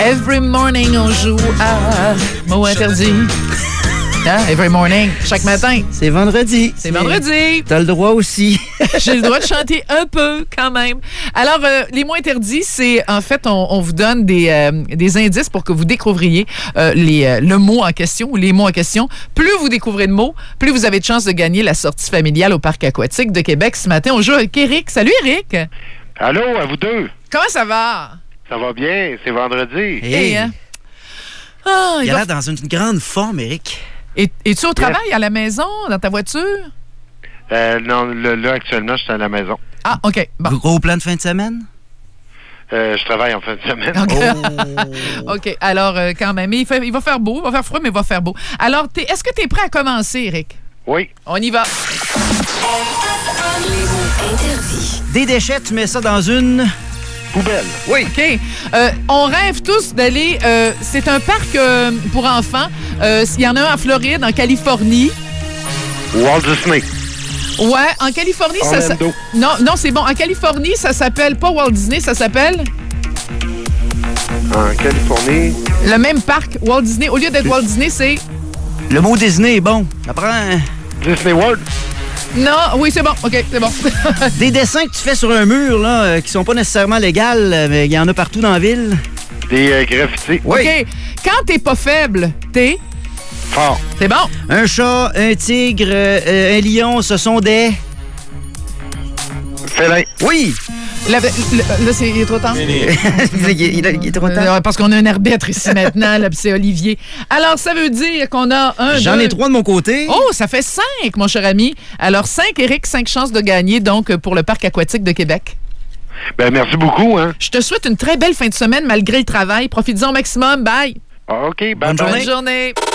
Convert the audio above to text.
Every morning, on joue à mots interdits. Hein? Every morning, chaque matin. C'est vendredi. C'est vendredi. T'as le droit aussi. J'ai le droit de chanter un peu, quand même. Alors, les mots interdits, c'est, en fait, on vous donne des indices pour que vous découvriez le mot en question ou les mots en question. Plus vous découvrez de mots, plus vous avez de chances de gagner la sortie familiale au Parc aquatique de Québec. Ce matin, on joue avec Éric. Salut, Éric. Allô, à vous deux. Comment ça va? Ça va bien, c'est vendredi. Hey. Hein? Ah, Il a l'air dans une grande forme, Éric. Es-tu au travail, à la maison, dans ta voiture? Non, là, actuellement, je suis à la maison. Ah, OK. Bon. Gros plan de fin de semaine? Je travaille en fin de semaine. OK. OK. Alors, quand même, il va faire beau. Il va faire froid, mais il va faire beau. Alors, est-ce que tu es prêt à commencer, Éric? Oui. On y va. Des déchets, tu mets ça dans une... Poubelle. Oui. OK. On rêve tous d'aller... c'est un parc pour enfants. Il y en a un en Floride, en Californie. Walt Disney. Ouais, en Californie, Orlando. Non, c'est bon. En Californie, ça s'appelle pas Walt Disney, ça s'appelle... En Californie. Le même parc, Walt Disney. Au lieu d'être Walt Disney, c'est... Le mot Disney est bon. Ça prend... Disney World. Non, oui, c'est bon. OK, c'est bon. Des dessins que tu fais sur un mur, là, qui sont pas nécessairement légaux, mais il y en a partout dans la ville. Des graffitis. Oui. OK. Quand t'es pas faible, t'es... Fort. C'est bon. Un chat, un tigre, un lion, ce sont des... Félin. Oui! Là, il est trop tard. il est trop tard. Parce qu'on a un arbitre ici maintenant, là, puis c'est Olivier. Alors, ça veut dire qu'on a J'en ai 3 de mon côté. Oh, ça fait 5, mon cher ami. Alors, 5, Éric, 5 chances de gagner, donc, pour le Parc aquatique de Québec. Ben, merci beaucoup, hein. Je te souhaite une très belle fin de semaine, malgré le travail. Profites-en au maximum. Bye. OK, bye. Bonne journée. Bonne journée.